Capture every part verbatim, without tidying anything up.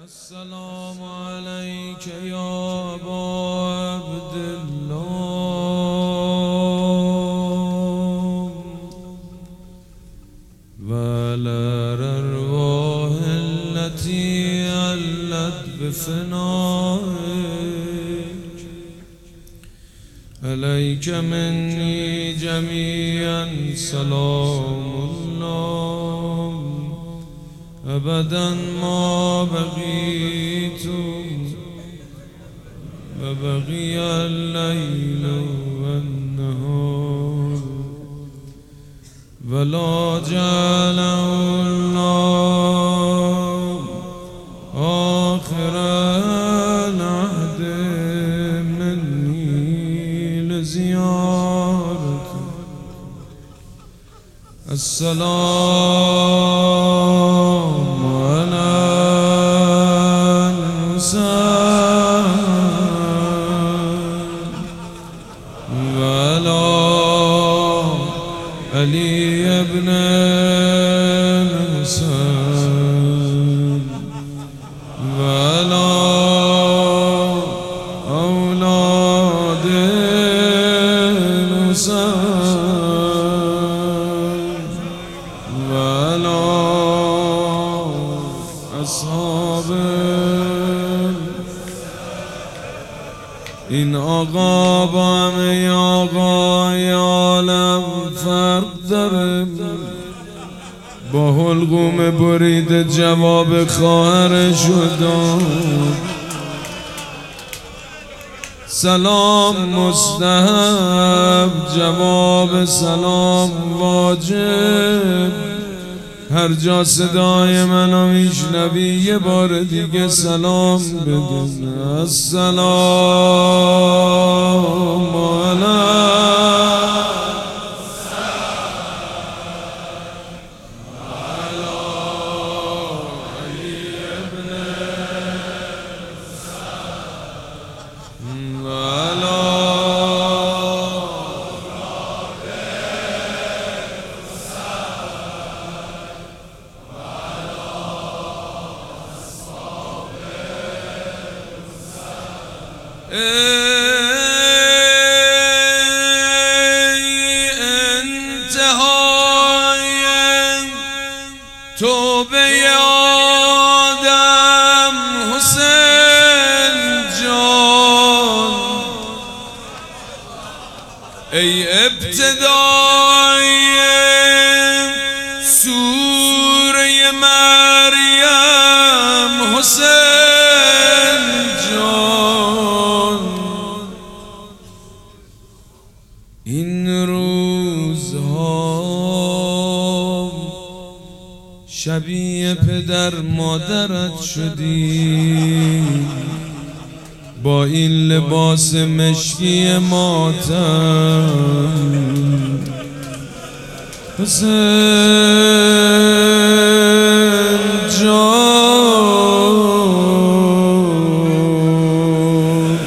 السلام عليك يا أبا عبد الله وعلى الأرواح التي علت بفنائك عليك مني جميعا سلام الله أبدا ما بقيت وبقي الليل والنهار ولا جعله الله آخر العهد مني لزيارته. السلام على الحسين وعلى علي بن الحسين وعلى أولاد الحسين وعلى أصحابه. این آقا با همه آقای عالم فرق داره، با حلقوم برید جواب خواهرش داد. سلام مستحب، جواب سلام واجب. هر جا صدای منو میشنوی یه بار دیگه سلام بدون. السلام علیکم ای انتهای توبه آدم حسین جان، ای ابتدای سوره مریم حسین جان. این روزها شبیه پدر مادرت شدی، با این لباس مشکی ماتم. حسین جان،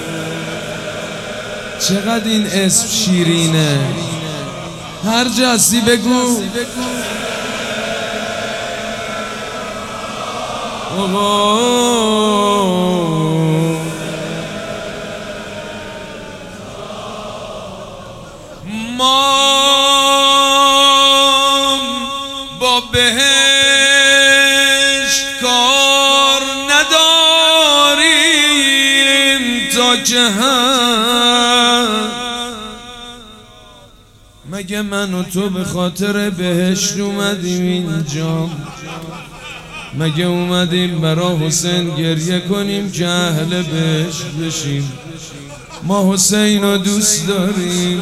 چقدر این اسم شیرینه، هر جا هستی بگو. ما با بهشت کار نداریم تا که هم، مگه من و تو به خاطر بهشت اومدیم اینجا؟ مگه اومدیم برا حسین گریه کنیم که اهل بهشت بشیم؟ ما حسین رو دوست داریم.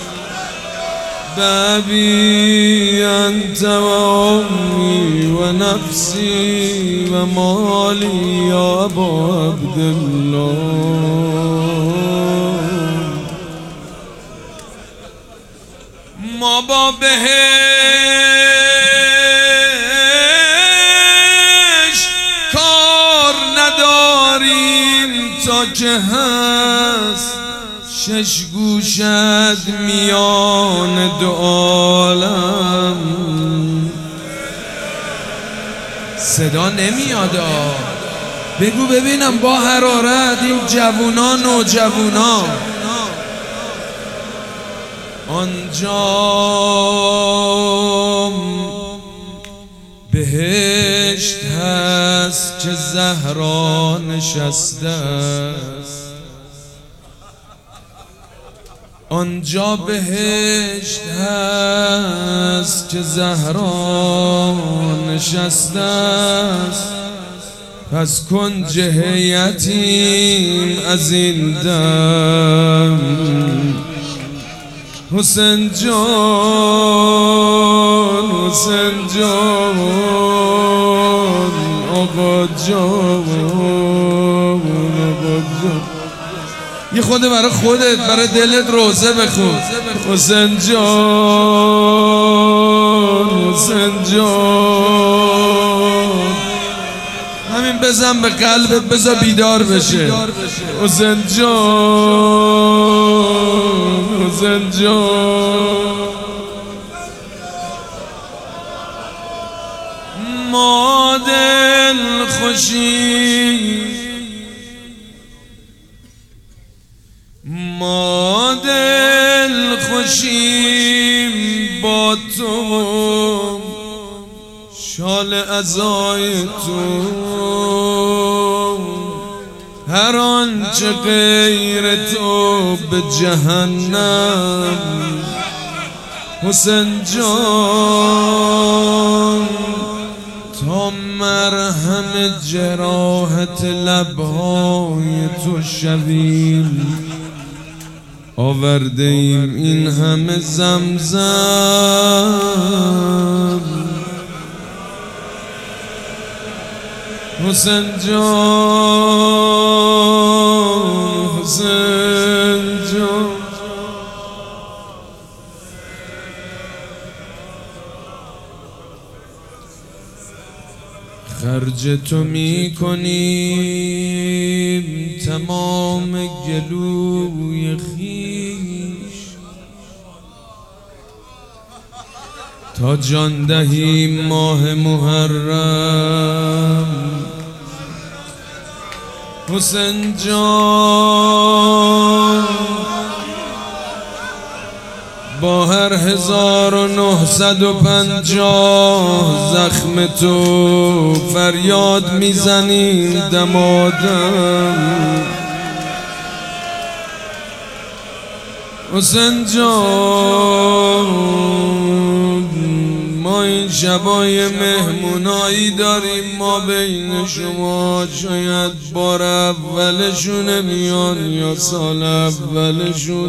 بابی انت و امی و نفسی و مالی یا ابا عبدالله. ما با بهشت کار نداریم تا که هست شش گوشت میان دو عالم. صدا نمیاد. بگو ببینم با حرارت این جوونا نوجوونا آنجا بهشت هست که زهرا نشسته است، آنجا بهشت هست که زهرا نشسته است. پس کن جه یتیم از این دم حسین جان، حسین جان، آقا جان، آقا جان. یه خود برای خودت، برای دلت روزه بخون. حسین جان، حسین جان، همین بزن به قلبت، بذار بیدار بشه. حسین جان، حسین جان، ما دل خوشی، ما دل خوشیم با تو، شال عزای تو، هر آنچه غیر تو به جهنم. حسین جان، تا مرهم جراحت لبهای تو شویم، آورده ایم این همه زمزم. حسین جان، حسین جان، خرج تو می کنیم تمام گلوی خویش، تا جان دهیم ماه محرم. حسین جان، با هر هزار و نهصد و پنجاه زخم تو فریاد میزنیم دمادم. حسین جان، ما این شبای مهمونایی داریم، ما بین شما شاید بار اولشونه میان یا سال اولشون.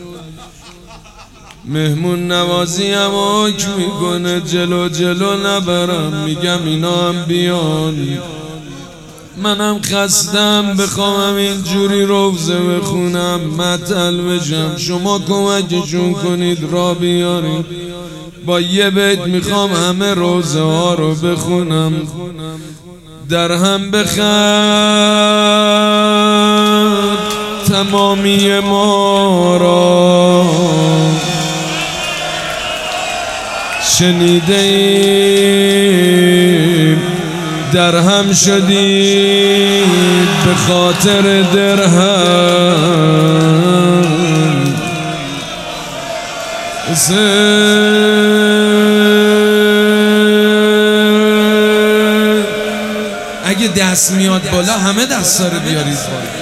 مهمون نوازی هم آک میکنه، جلو جلو نبرم، میگم اینا هم بیان. منم خستم بخوام اینجوری روزه بخونم، مطل بشم، شما کمکشون کنید را بیارید. با یه بیت میخوام همه روزه ها رو بخونم. در هم بخند تمامی ما را، شنیده ایم در هم شدید به خاطر درهم. اگه دست میاد بالا همه دستا رو بیارید بالا.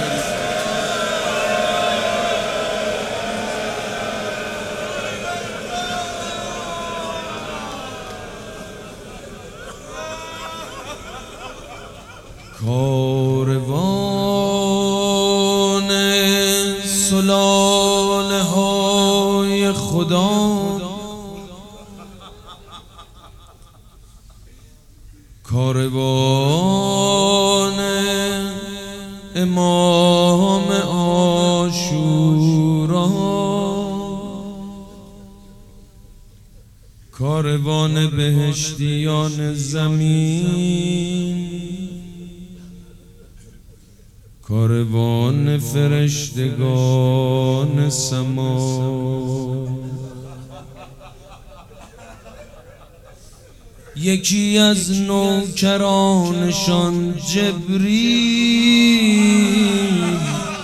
کاروان سلاله های خدا، کاروان امام عاشورا، کاروان بهشتیان زمین، کاروان فرشتگان سما. یکی از نوکرانشان جبریل،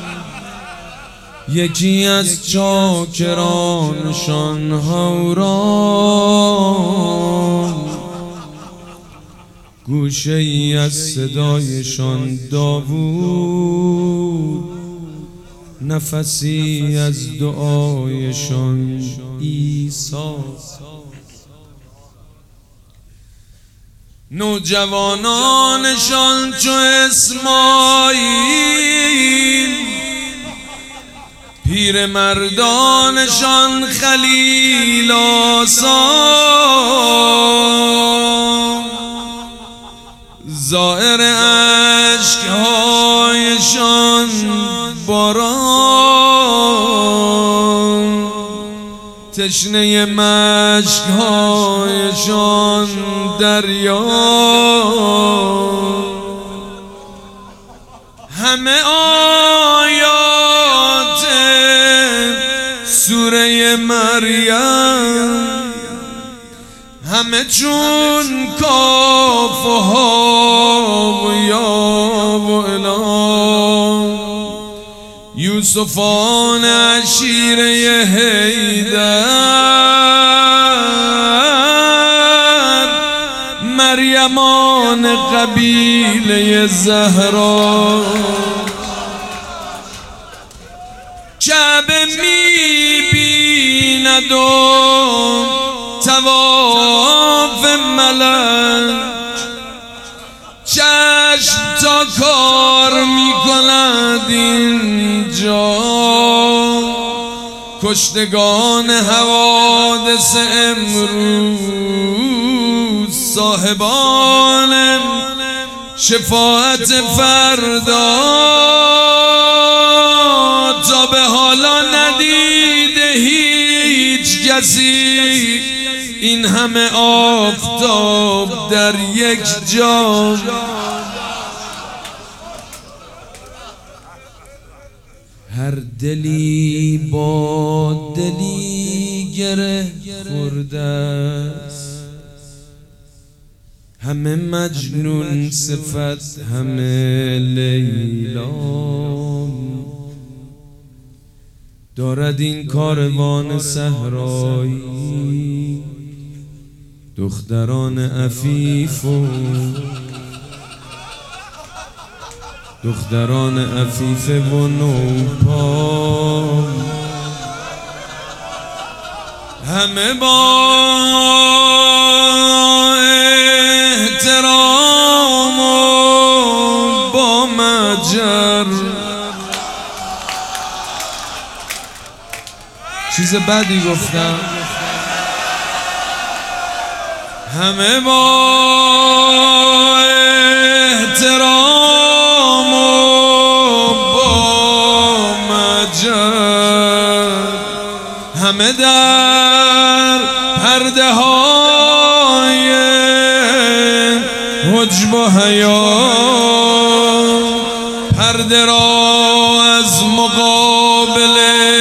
یکی از چاکرانشان هوران، گوشه ای از صدایشان داوود، نفسی از دعایشان عیسی. نوجوانانشان چو اسماعیل، پیر مردانشان خلیل آسا، زائر اشکهایشان باران، تشنه مشکهایشان دریا. همه آیات سوره مریم، همه چون کاف و ها و یا و الا، یوسفان عشیره حیدر، مریمان قبیله زهرا. کعبه می‌بیند و طواف ملک، چشم تا کار می‌کند اینجا. کشتگان حوادث امروز، صاحبان شفاعت فردا، تا به حالا ندیده هیچ کسی این همه آفتاب در یک جا. هر دلی با دلی گره خورده است، همه مجنون صفت همه لیلا. دارد این کاروان صحرایی دختران عفیف و دختران عفیف و نوپا، همه با احترام و با مجر. چیز بدی گفتم؟ همه با احترام و با مجر، همه در پرده های حجب و حیا، پرده را از مقابل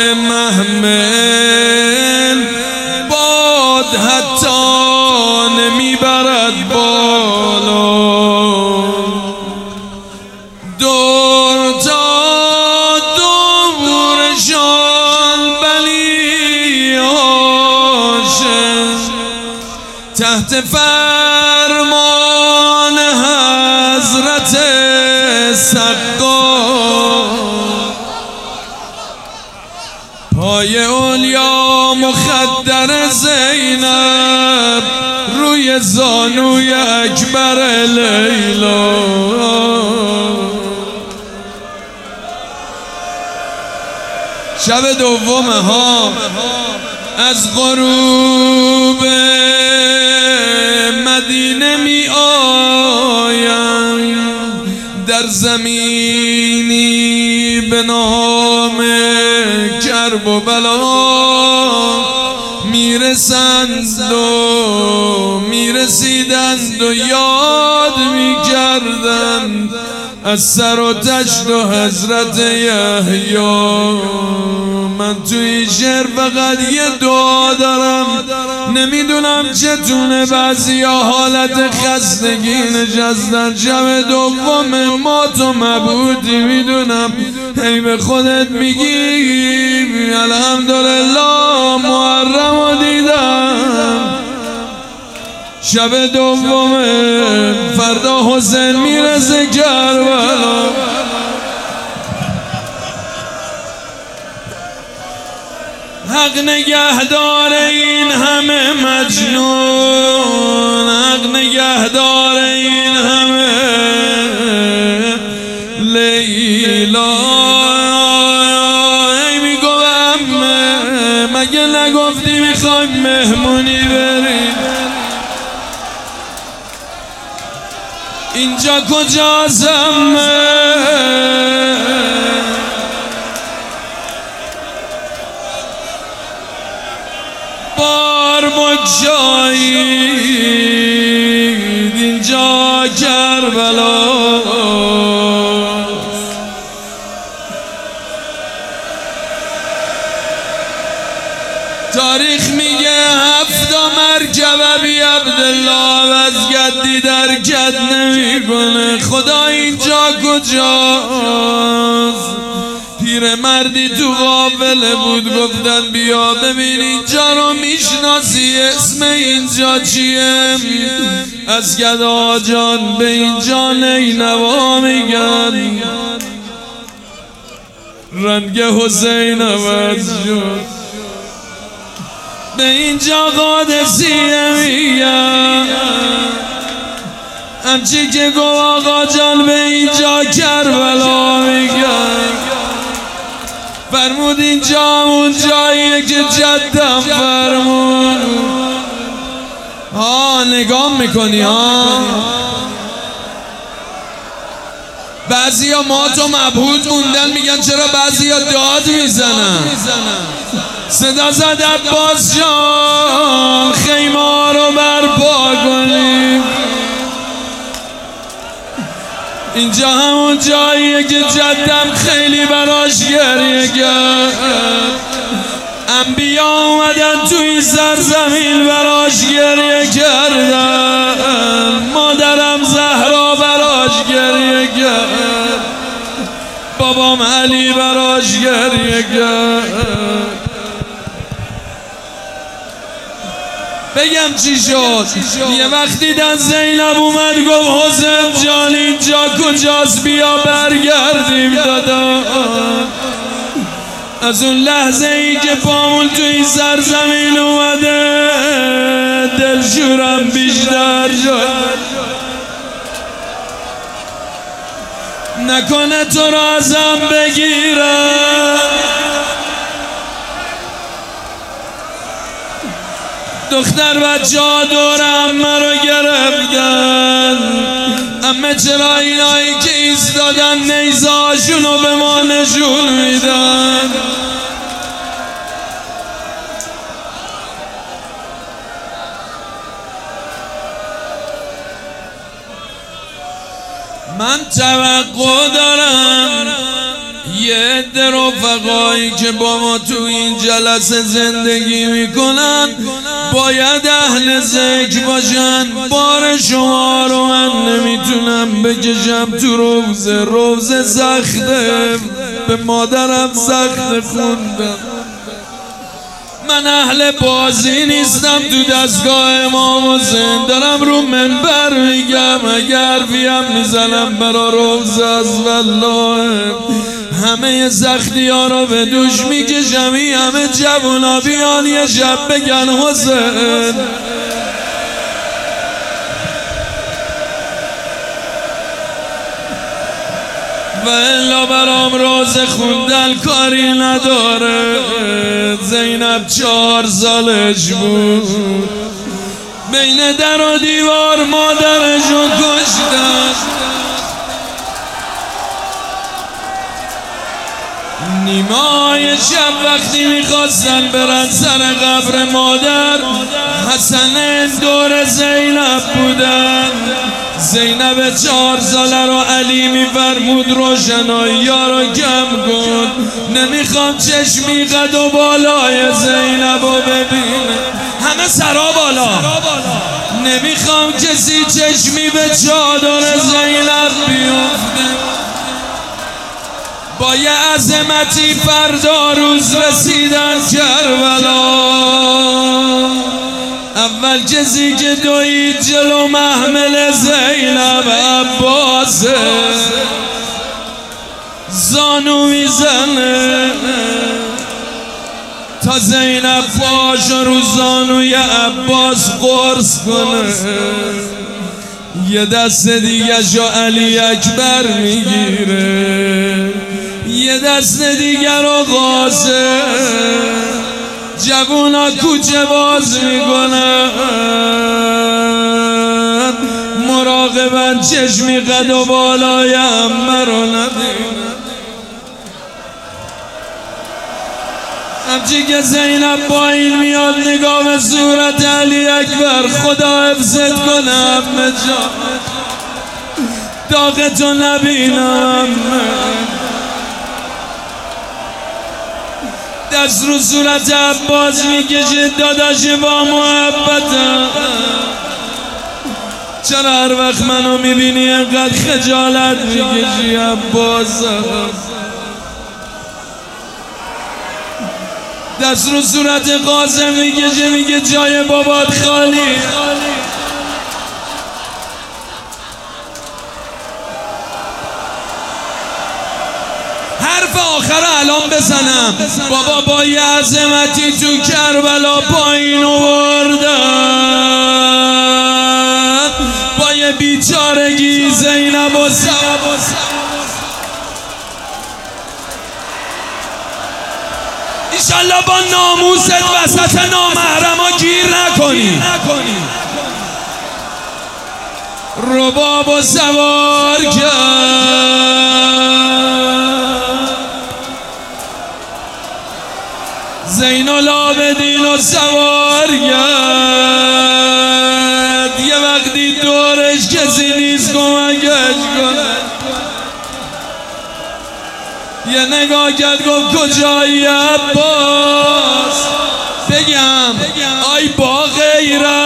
محمل باد حتی نمیبرد بالا. دور تا دورشان بلی هاشم، تحت فرمان حضرت سقا، پای اولیا مخدر زینب، روی زانوی اکبر لیلا. شب دوم ها از غروب مدینه می آیم، در زمینی به نام کرب و بلا میرسند و میرسیدند و یاد میکردند از سر و تشت و حضرت یحیی. من توی شعر فقط یه دعا دارم، نمیدونم چتونه بعضی ها حالت خستگی نشستن شب دوم ما تو مبودی، میدونم هی به خودت میگی الحمدلله محرم رو دیدم، شب دوم فردا حسین میرسه کربلا. حق نگهدار این همه مجنون، حق نگهدار این همه لیلا. ای میگوام مگه نگفتی میخوایم مهمونی بریم؟ اینجا کجاستم؟ بار بگشایید اینجا کربلا. تاریخ میگه هفت مرکب بی عبدالله از گدی درکت نمی کنه. خدا اینجا کجاست؟ پیر مردی تو قافله بود، گفتن بیا ببین اینجا رو میشناسی، اسم اینجا چیه؟ از گدا جان به اینجا نینوا میگن. رنگ حسین عوض شد، به اینجا قادسیه میگن. همچی که گو آقا جان به اینجا کربلا میگن. فرمود اینجا همون جاییه که جدم فرمود. ها نگاه میکنی ها؟ بعضی ها ما تو مبهوت موندن، میگن چرا بعضی ها داد میزنن. صدا زد عباس جان خیمه ها رو برپا کنیم. اینجا همون جاییه که جدم خیلی براش گریه کرد. انبیا اومدن توی سرزمین براش گریه کردن. مادرم زهرا براش گریه کرد، بابام علی براش گریه کرد. بگم چی شد؟ یه وقت دیدن زینب اومد گفت حسین جان اینجا کجاست، بیا برگردیم دادا. از اون لحظه ای که پامون توی سرزمین اومده دلشورم بیشتر شد. نکنه تو را ازم بگیرم، دختر بچه ها دور امه رو گرفتن. امه چرا اینایی که ایستادن نیزه هاشون رو به ما نشون میدن؟ من توقع دارم یه عده رفقایی که با ما تو این جلسه زندگی میکنن باید اهل ذکر باشن. بار شما رو من نمیتونم بکشم تو روزه. روزه سخته، به مادرم سخت خوندم. من اهل بازی نیستم تو دستگاه امام حسین. دارم رو منبر میگم، اگر حرفیم میزنم برا روزه از والله همه سختی ها رو به دوش میکشم. این همه جوونا بیان یه شب بگن حسین. و الا برام روزه خوندن کاری نداره. زینب چهار سالش بود، بین در و دیوار مادرشو کشتن. نیمای شب وقتی میخواستن برن سر قبر مادر، حسن دور زینب بودن. زینب چهار ساله رو علی میفرمود روشنایی رو کم کن، نمیخوام چشمی قد و بالای زینب رو ببینه، همه سرا بالا، نمیخوام کسی چشمی به چادر زینب بیفته. با یه عظمتی فردا روز رسیدن کربلا، اول کسی که دوید جلو محمل زینب عباسه، زانو میزنه تا زینب پاش رو زانوی عباس قرص کنه، یه دست دیگه شو علی اکبر میگیره، یه دست دیگر رو قاسم، جوونا کوچه باز میکنن، مراقبن چشمی قد و بالای عمه رو نبینن. همچی که زینب پایین میاد نگاه به صورت علی اکبر، خدا حفظت کنه عمه جان، داغتو نبینم، دست رو صورت عباس میکشه، داداش با محبتم، چرا هر وقت منو میبینی انقدر خجالت میکشی عباسم؟ دست رو صورت قاسم میکشه، میگه جای بابات خالی. حرف آخر الان بزنم، بابا با یه عظمتی تو کربلا پایین آوردن، با یه بیچارگی زینب و سب ایشالله با ناموست وسط نامحرما گیر نکنی، رباب و سوار کرد، زین العابدین و سوار کرد، یه وقتی دورش کسی نیست کمکش کنه، یه نگاه کرد گفت کجایی عباس؟ بگم آی با غیرت